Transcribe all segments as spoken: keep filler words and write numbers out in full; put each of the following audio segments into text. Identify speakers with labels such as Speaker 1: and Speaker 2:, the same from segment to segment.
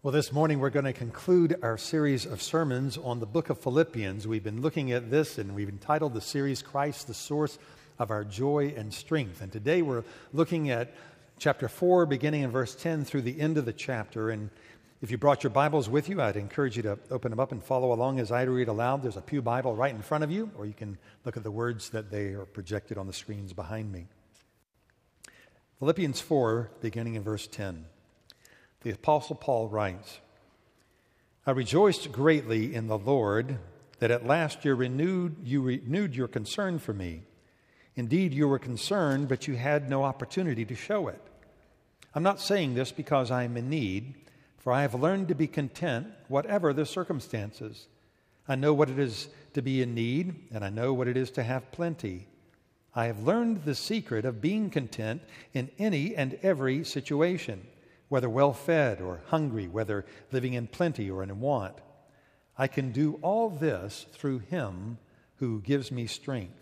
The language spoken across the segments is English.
Speaker 1: Well, this morning we're going to conclude our series of sermons on the book of Philippians. We've been looking at this and we've entitled the series, Christ, the Source of Our Joy and Strength. And today we're looking at chapter four, beginning in verse ten through the end of the chapter. And if you brought your Bibles with you, I'd encourage you to open them up and follow along as I read aloud. There's a pew Bible right in front of you, or you can look at the words that they are projected on the screens behind me. Philippians four, beginning in verse ten. The Apostle Paul writes, I rejoiced greatly in the Lord that at last you renewed, you renewed your concern for me. Indeed, you were concerned, but you had no opportunity to show it. I'm not saying this because I am in need, for I have learned to be content, whatever the circumstances. I know what it is to be in need, and I know what it is to have plenty. I have learned the secret of being content in any and every situation, whether well-fed or hungry, whether living in plenty or in want. I can do all this through Him who gives me strength.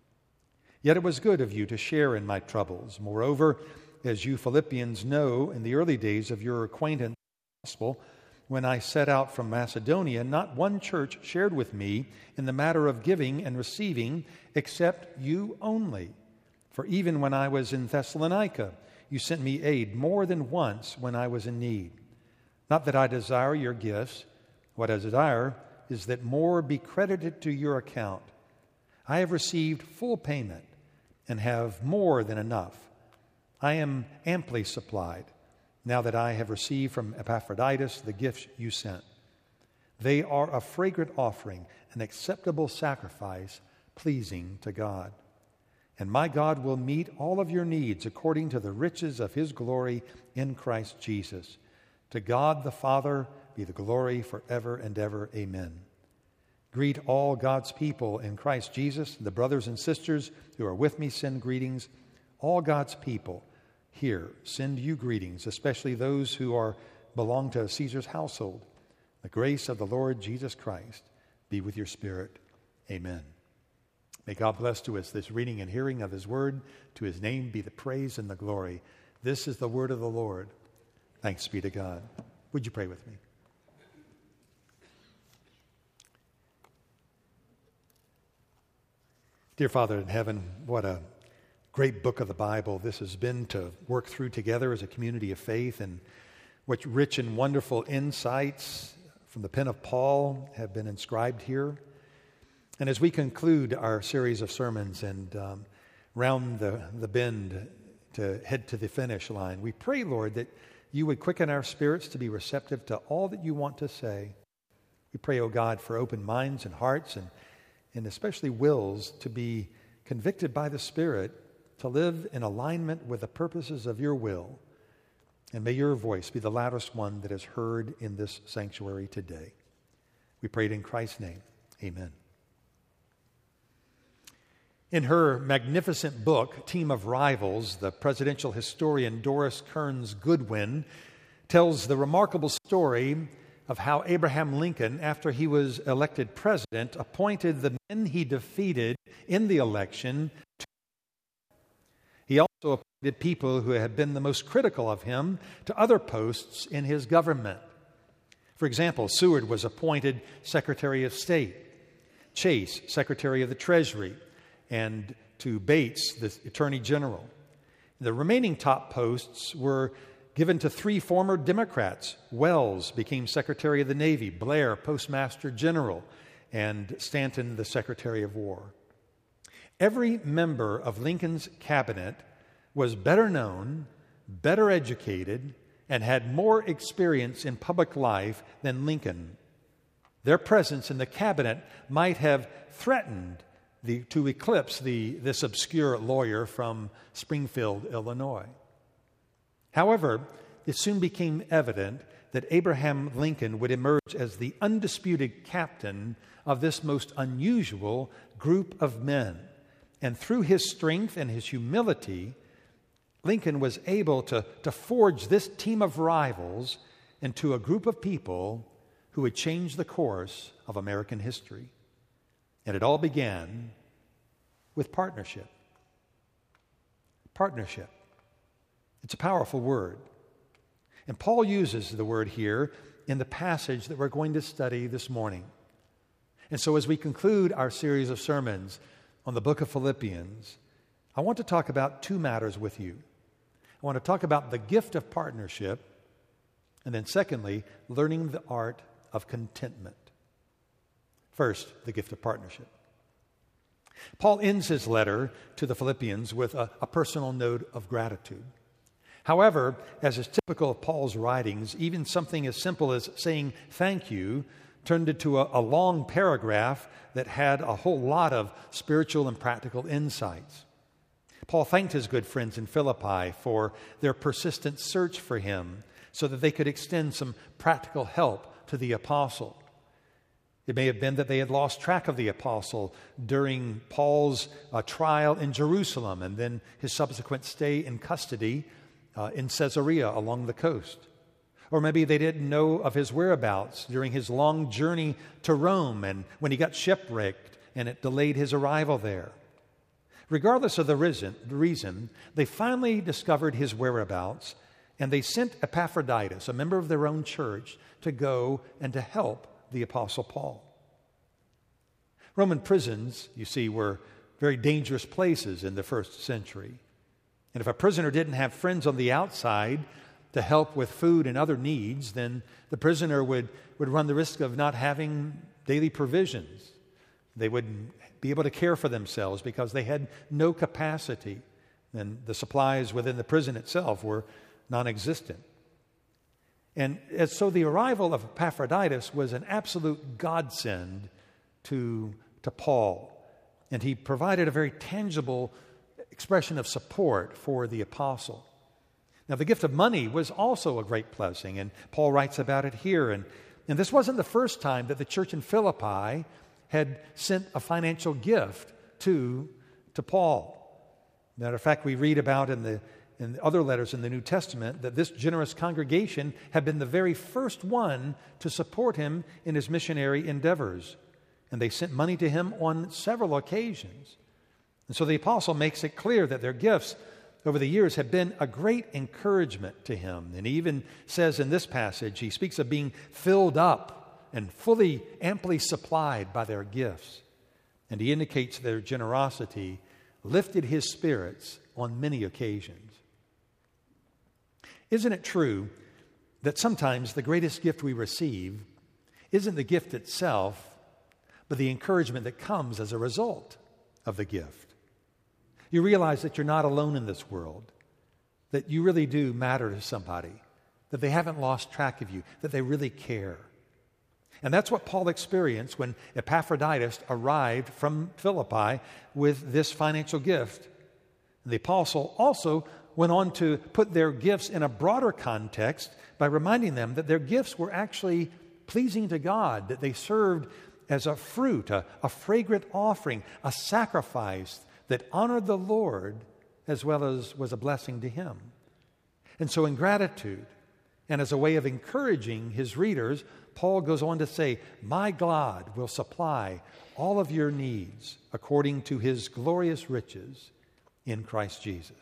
Speaker 1: Yet it was good of you to share in my troubles. Moreover, as you Philippians know, in the early days of your acquaintance with the gospel, when I set out from Macedonia, not one church shared with me in the matter of giving and receiving, except you only. For even when I was in Thessalonica, you sent me aid more than once when I was in need. Not that I desire your gifts. What I desire is that more be credited to your account. I have received full payment and have more than enough. I am amply supplied, now that I have received from Epaphroditus the gifts you sent. They are a fragrant offering, an acceptable sacrifice, pleasing to God. And my God will meet all of your needs according to the riches of His glory in Christ Jesus. To God the Father be the glory forever and ever. Amen. Greet all God's people in Christ Jesus. The brothers and sisters who are with me send greetings. All God's people here send you greetings, especially those who are belong to Caesar's household. The grace of the Lord Jesus Christ be with your spirit. Amen. May God bless to us this reading and hearing of His word. To His name be the praise and the glory. This is the word of the Lord. Thanks be to God. Would you pray with me? Dear Father in heaven, what a great book of the Bible this has been to work through together as a community of faith, and what rich and wonderful insights from the pen of Paul have been inscribed here. And as we conclude our series of sermons and um, round the, the bend to head to the finish line, we pray, Lord, that you would quicken our spirits to be receptive to all that you want to say. We pray, O God, for open minds and hearts and, and especially wills to be convicted by the Spirit to live in alignment with the purposes of your will. And may your voice be the loudest one that is heard in this sanctuary today. We pray it in Christ's name. Amen. In her magnificent book, Team of Rivals, the presidential historian Doris Kearns Goodwin tells the remarkable story of how Abraham Lincoln, after he was elected president, appointed the men he defeated in the election to. He also appointed people who had been the most critical of him to other posts in his government. For example, Seward was appointed Secretary of State, Chase, Secretary of the Treasury, and to Bates, the Attorney General. The remaining top posts were given to three former Democrats. Wells became Secretary of the Navy, Blair, Postmaster General, and Stanton, the Secretary of War. Every member of Lincoln's cabinet was better known, better educated, and had more experience in public life than Lincoln. Their presence in the cabinet might have threatened The, to eclipse the, this obscure lawyer from Springfield, Illinois. However, it soon became evident that Abraham Lincoln would emerge as the undisputed captain of this most unusual group of men. And through his strength and his humility, Lincoln was able to, to forge this team of rivals into a group of people who would change the course of American history. And it all began with partnership. Partnership. It's a powerful word. And Paul uses the word here in the passage that we're going to study this morning. And so as we conclude our series of sermons on the book of Philippians, I want to talk about two matters with you. I want to talk about the gift of partnership, and then secondly, learning the art of contentment. First, the gift of partnership. Paul ends his letter to the Philippians with a, a personal note of gratitude. However, as is typical of Paul's writings, even something as simple as saying thank you turned into a, a long paragraph that had a whole lot of spiritual and practical insights. Paul thanked his good friends in Philippi for their persistent search for him so that they could extend some practical help to the apostle. It may have been that they had lost track of the apostle during Paul's uh, trial in Jerusalem and then his subsequent stay in custody uh, in Caesarea along the coast. Or maybe they didn't know of his whereabouts during his long journey to Rome and when he got shipwrecked and it delayed his arrival there. Regardless of the reason, the reason, they finally discovered his whereabouts and they sent Epaphroditus, a member of their own church, to go and to help the Apostle Paul. Roman prisons, you see, were very dangerous places in the first century. And if a prisoner didn't have friends on the outside to help with food and other needs, then the prisoner would, would run the risk of not having daily provisions. They wouldn't be able to care for themselves because they had no capacity. And the supplies within the prison itself were non-existent. And so the arrival of Epaphroditus was an absolute godsend to, to Paul. And he provided a very tangible expression of support for the apostle. Now, the gift of money was also a great blessing, and Paul writes about it here. And, and this wasn't the first time that the church in Philippi had sent a financial gift to, to Paul. Matter of fact, we read about in the in other letters in the New Testament that this generous congregation had been the very first one to support him in his missionary endeavors. And they sent money to him on several occasions. And so the apostle makes it clear that their gifts over the years have been a great encouragement to him. And he even says in this passage, he speaks of being filled up and fully, amply supplied by their gifts. And he indicates their generosity lifted his spirits on many occasions. Isn't it true that sometimes the greatest gift we receive isn't the gift itself, but the encouragement that comes as a result of the gift? You realize that you're not alone in this world, that you really do matter to somebody, that they haven't lost track of you, that they really care. And that's what Paul experienced when Epaphroditus arrived from Philippi with this financial gift. The apostle also went on to put their gifts in a broader context by reminding them that their gifts were actually pleasing to God, that they served as a fruit, a, a fragrant offering, a sacrifice that honored the Lord as well as was a blessing to him. And so in gratitude and as a way of encouraging his readers, Paul goes on to say, "My God will supply all of your needs according to his glorious riches in Christ Jesus."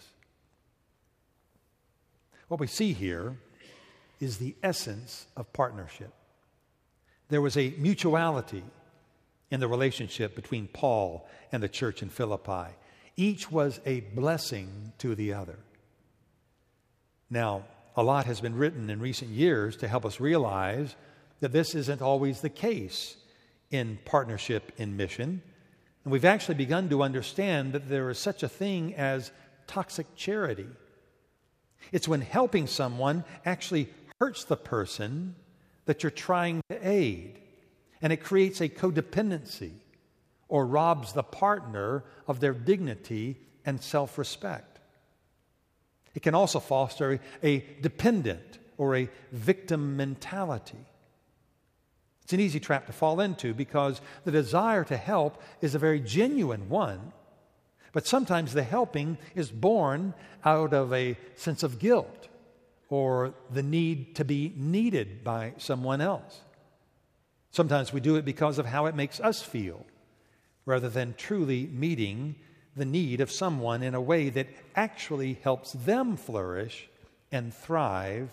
Speaker 1: What we see here is the essence of partnership. There was a mutuality in the relationship between Paul and the church in Philippi. Each was a blessing to the other. Now, a lot has been written in recent years to help us realize that this isn't always the case in partnership in mission. And we've actually begun to understand that there is such a thing as toxic charity. It's when helping someone actually hurts the person that you're trying to aid. And it creates a codependency or robs the partner of their dignity and self-respect. It can also foster a dependent or a victim mentality. It's an easy trap to fall into because the desire to help is a very genuine one. But sometimes the helping is born out of a sense of guilt or the need to be needed by someone else. Sometimes we do it because of how it makes us feel, rather than truly meeting the need of someone in a way that actually helps them flourish and thrive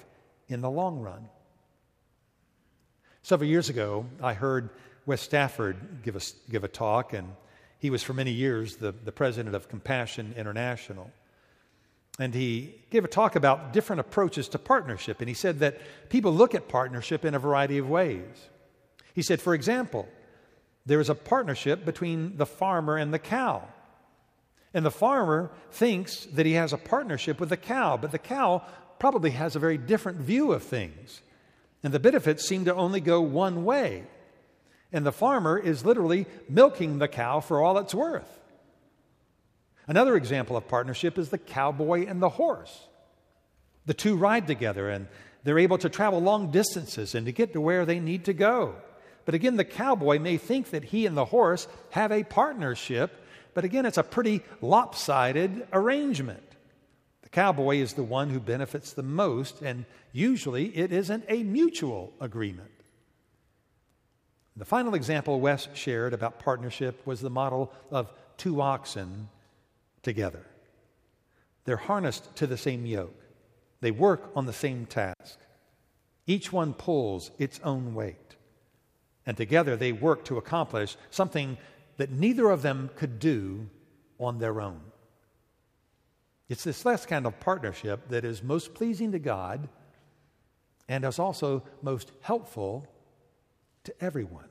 Speaker 1: in the long run. Several years ago, I heard Wes Stafford give a, give a talk, and he was for many years the, the president of Compassion International. And he gave a talk about different approaches to partnership, and he said that people look at partnership in a variety of ways. He said, for example, there is a partnership between the farmer and the cow. And the farmer thinks that he has a partnership with the cow, but the cow probably has a very different view of things. And the benefits seem to only go one way. And the farmer is literally milking the cow for all it's worth. Another example of partnership is the cowboy and the horse. The two ride together, and they're able to travel long distances and to get to where they need to go. But again, the cowboy may think that he and the horse have a partnership, but again, it's a pretty lopsided arrangement. The cowboy is the one who benefits the most, and usually it isn't a mutual agreement. The final example Wes shared about partnership was the model of two oxen together. They're harnessed to the same yoke. They work on the same task. Each one pulls its own weight. And together they work to accomplish something that neither of them could do on their own. It's this last kind of partnership that is most pleasing to God and is also most helpful to everyone.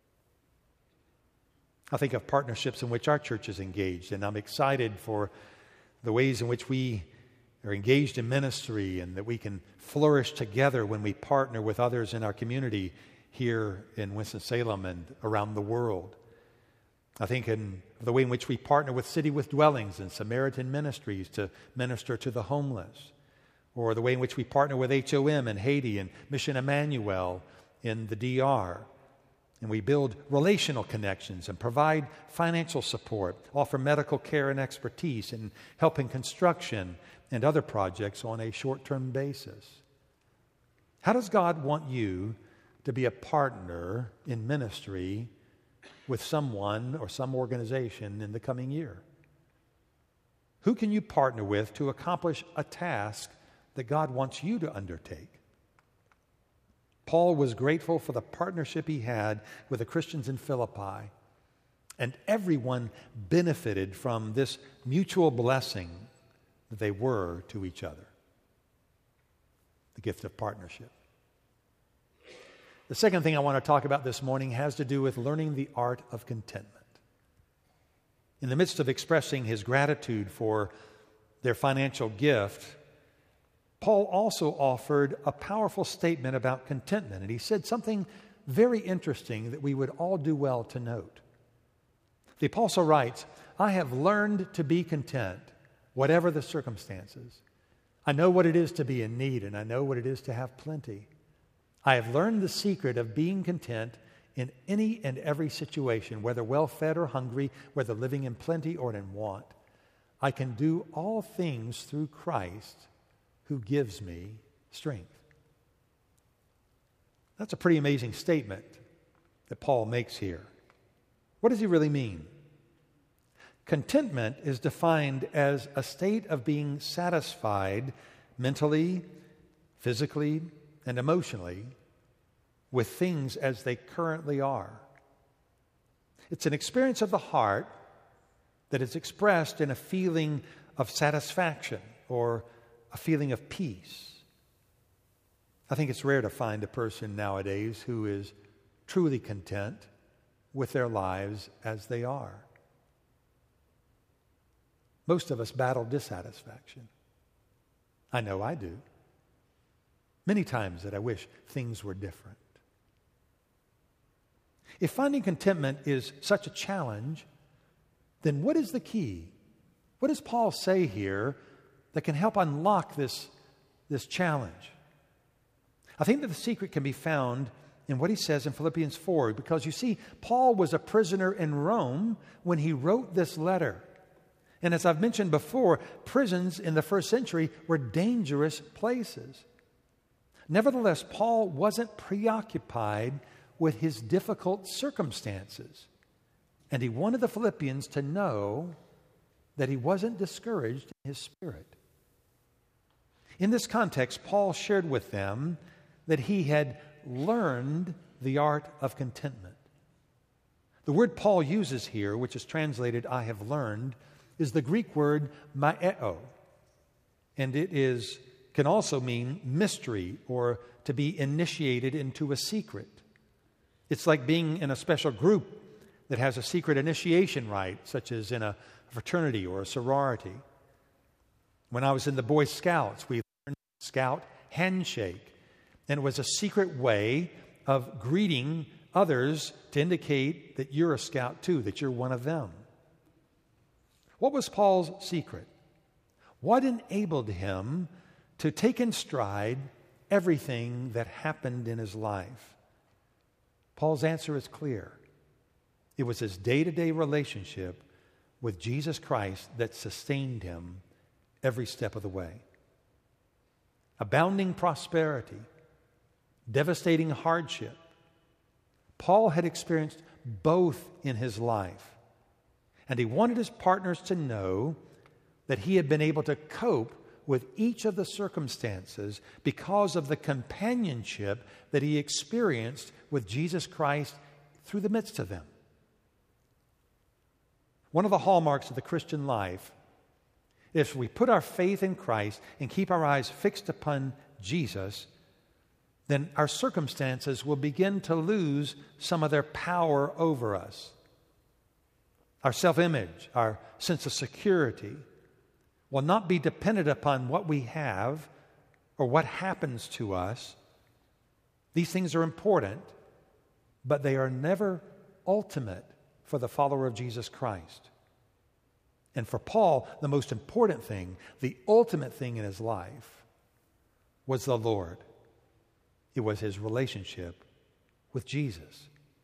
Speaker 1: I think of partnerships in which our church is engaged, and I'm excited for the ways in which we are engaged in ministry and that we can flourish together when we partner with others in our community here in Winston-Salem and around the world. I think in the way in which we partner with City with Dwellings and Samaritan Ministries to minister to the homeless, or the way in which we partner with H O M in Haiti and Mission Emmanuel in the D R. And we build relational connections and provide financial support, offer medical care and expertise, and help in construction and other projects on a short-term basis. How does God want you to be a partner in ministry with someone or some organization in the coming year? Who can you partner with to accomplish a task that God wants you to undertake? Paul was grateful for the partnership he had with the Christians in Philippi, and everyone benefited from this mutual blessing that they were to each other. The gift of partnership. The second thing I want to talk about this morning has to do with learning the art of contentment. In the midst of expressing his gratitude for their financial gift, Paul also offered a powerful statement about contentment, and he said something very interesting that we would all do well to note. The apostle writes, "I have learned to be content, whatever the circumstances. I know what it is to be in need, and I know what it is to have plenty. I have learned the secret of being content in any and every situation, whether well-fed or hungry, whether living in plenty or in want. I can do all things through Christ who gives me strength." That's a pretty amazing statement that Paul makes here. What does he really mean? Contentment is defined as a state of being satisfied mentally, physically, and emotionally with things as they currently are. It's an experience of the heart that is expressed in a feeling of satisfaction or a feeling of peace. I think it's rare to find a person nowadays who is truly content with their lives as they are. Most of us battle dissatisfaction. I know I do. Many times that I wish things were different. If finding contentment is such a challenge, then what is the key? What does Paul say here that can help unlock this, this challenge? I think that the secret can be found in what he says in Philippians four, because you see, Paul was a prisoner in Rome when he wrote this letter. And as I've mentioned before, prisons in the first century were dangerous places. Nevertheless, Paul wasn't preoccupied with his difficult circumstances. And he wanted the Philippians to know that he wasn't discouraged in his spirit. In this context, Paul shared with them that he had learned the art of contentment. The word Paul uses here, which is translated I have learned, is the Greek word maeo, and it is can also mean mystery or to be initiated into a secret. It's like being in a special group that has a secret initiation rite, such as in a fraternity or a sorority. When I was in the Boy Scouts, we learned Scout handshake, and it was a secret way of greeting others to indicate that you're a scout too, that you're one of them. What was Paul's secret? What enabled him to take in stride everything that happened in his life? Paul's answer is clear. It was his day-to-day relationship with Jesus Christ that sustained him every step of the way. Abounding prosperity, devastating hardship. Paul had experienced both in his life, and he wanted his partners to know that he had been able to cope with each of the circumstances because of the companionship that he experienced with Jesus Christ through the midst of them. One of the hallmarks of the Christian life is if we put our faith in Christ and keep our eyes fixed upon Jesus, then our circumstances will begin to lose some of their power over us. Our self-image, our sense of security will not be dependent upon what we have or what happens to us. These things are important, but they are never ultimate for the follower of Jesus Christ. And for Paul, the most important thing, the ultimate thing in his life, was the Lord. It was his relationship with Jesus.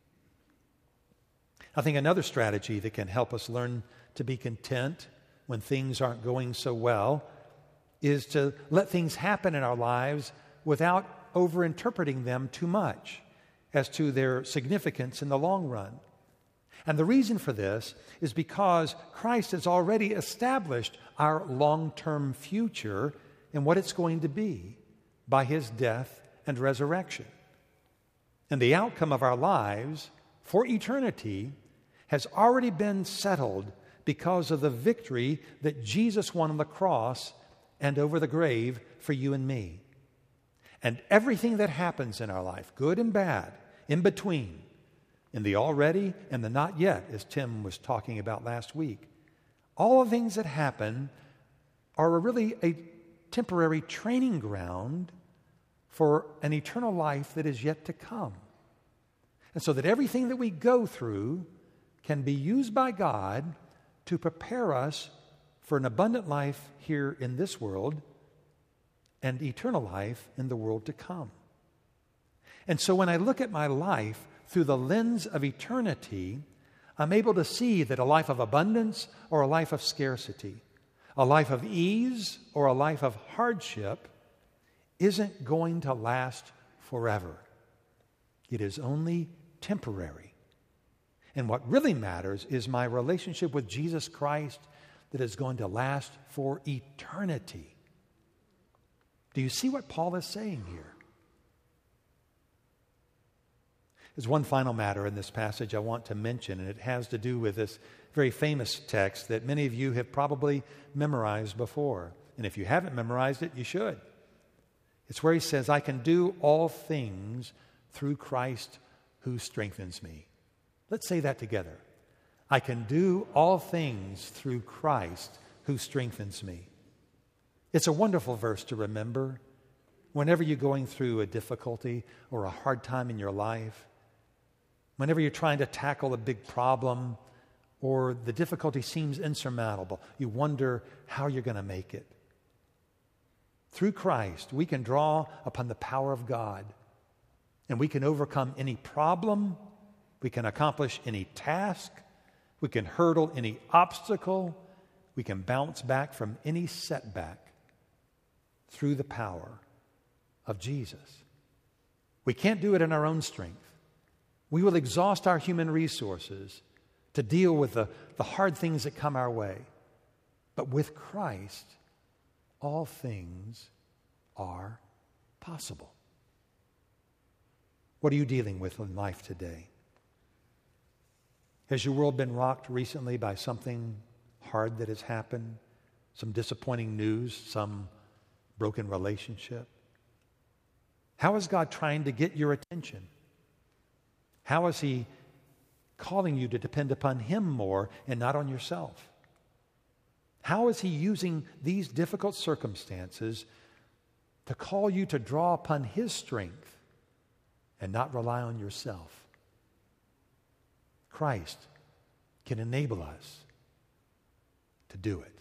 Speaker 1: I think another strategy that can help us learn to be content when things aren't going so well is to let things happen in our lives without overinterpreting them too much as to their significance in the long run. And the reason for this is because Christ has already established our long-term future and what it's going to be by his death and resurrection. And the outcome of our lives for eternity has already been settled because of the victory that Jesus won on the cross and over the grave for you and me. And everything that happens in our life, good and bad, in between, in the already and the not yet, as Tim was talking about last week, all the things that happen are really a temporary training ground for an eternal life that is yet to come. And so that everything that we go through can be used by God to prepare us for an abundant life here in this world and eternal life in the world to come. And so when I look at my life through the lens of eternity, I'm able to see that a life of abundance or a life of scarcity, a life of ease or a life of hardship isn't going to last forever. It is only temporary. And what really matters is my relationship with Jesus Christ that is going to last for eternity. Do you see what Paul is saying here? There's one final matter in this passage I want to mention, and it has to do with this very famous text that many of you have probably memorized before. And if you haven't memorized it, you should. It's where he says, I can do all things through Christ who strengthens me. Let's say that together. I can do all things through Christ who strengthens me. It's a wonderful verse to remember whenever you're going through a difficulty or a hard time in your life, whenever you're trying to tackle a big problem or the difficulty seems insurmountable, you wonder how you're going to make it. Through Christ, we can draw upon the power of God, and we can overcome any problem, we can accomplish any task, we can hurdle any obstacle, we can bounce back from any setback through the power of Jesus. We can't do it in our own strength. We will exhaust our human resources to deal with the, the hard things that come our way. But with Christ, all things are possible. What are you dealing with in life today? Has your world been rocked recently by something hard that has happened? Some disappointing news, some broken relationship? How is God trying to get your attention? How is He calling you to depend upon Him more and not on yourself? How is He using these difficult circumstances to call you to draw upon His strength and not rely on yourself? Christ can enable us to do it.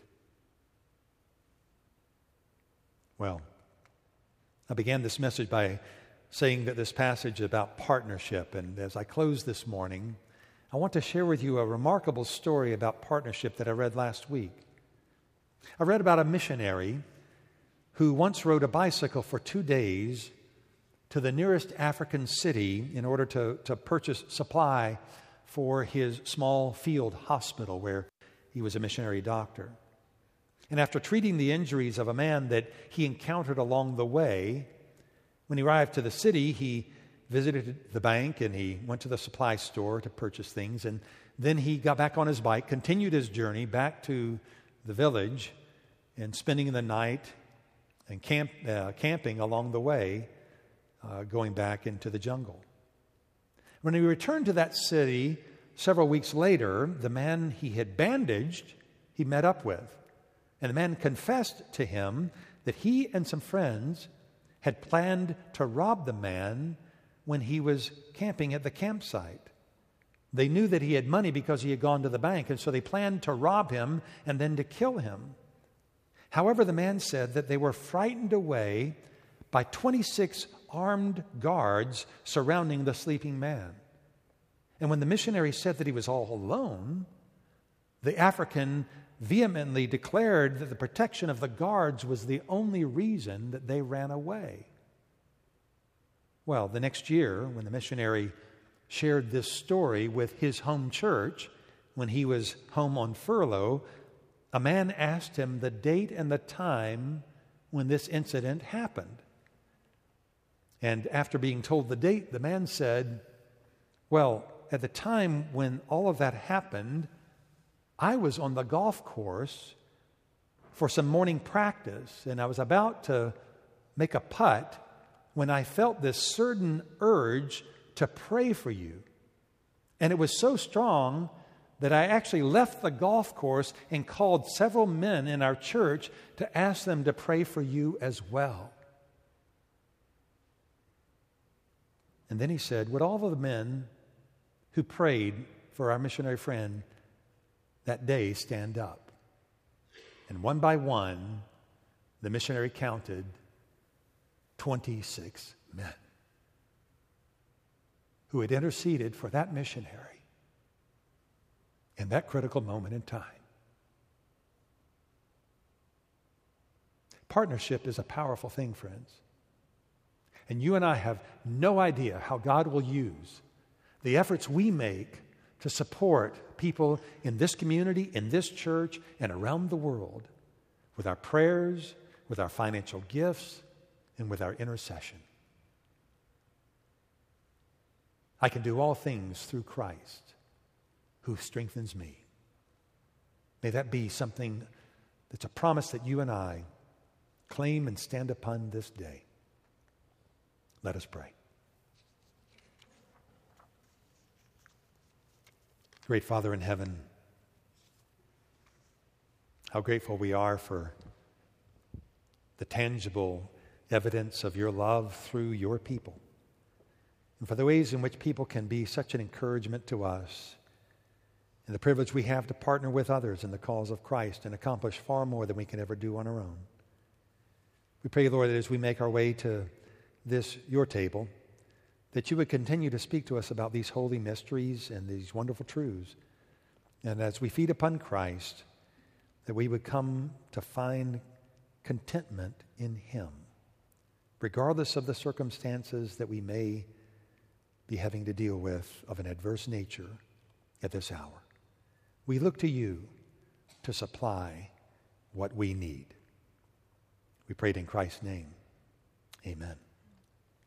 Speaker 1: Well, I began this message by saying that this passage is about partnership, and as I close this morning, I want to share with you a remarkable story about partnership that I read last week. I read about a missionary who once rode a bicycle for two days to the nearest African city in order to, to purchase supply for his small field hospital where he was a missionary doctor. And after treating the injuries of a man that he encountered along the way, when he arrived to the city, he visited the bank and he went to the supply store to purchase things. And then he got back on his bike, continued his journey back to the village, and spending the night and camp, uh, camping along the way, uh, going back into the jungle. When he returned to that city several weeks later, the man he had bandaged, he met up with. And the man confessed to him that he and some friends had planned to rob the man when he was camping at the campsite. They knew that he had money because he had gone to the bank, and so they planned to rob him and then to kill him. However, the man said that they were frightened away by twenty-six armed guards surrounding the sleeping man. And when the missionary said that he was all alone, the African vehemently declared that the protection of the guards was the only reason that they ran away. Well, the next year, when the missionary shared this story with his home church, when he was home on furlough, a man asked him the date and the time when this incident happened. And after being told the date, the man said, well, at the time when all of that happened, I was on the golf course for some morning practice, and I was about to make a putt when I felt this certain urge to pray for you. And it was so strong that I actually left the golf course and called several men in our church to ask them to pray for you as well. And then he said, would all of the men who prayed for our missionary friend that day stand up? And one by one, the missionary counted twenty-six men who had interceded for that missionary in that critical moment in time. Partnership is a powerful thing, friends. And you and I have no idea how God will use the efforts we make to support people in this community, in this church, and around the world with our prayers, with our financial gifts, and with our intercession. I can do all things through Christ who strengthens me. May that be something that's a promise that you and I claim and stand upon this day. Let us pray. Great Father in heaven, how grateful we are for the tangible evidence of your love through your people, and for the ways in which people can be such an encouragement to us, and the privilege we have to partner with others in the cause of Christ and accomplish far more than we can ever do on our own. We pray, Lord, that as we make our way to this, your table, that you would continue to speak to us about these holy mysteries and these wonderful truths. And as we feed upon Christ, that we would come to find contentment in Him, regardless of the circumstances that we may be having to deal with of an adverse nature at this hour. We look to you to supply what we need. We pray it in Christ's name. Amen.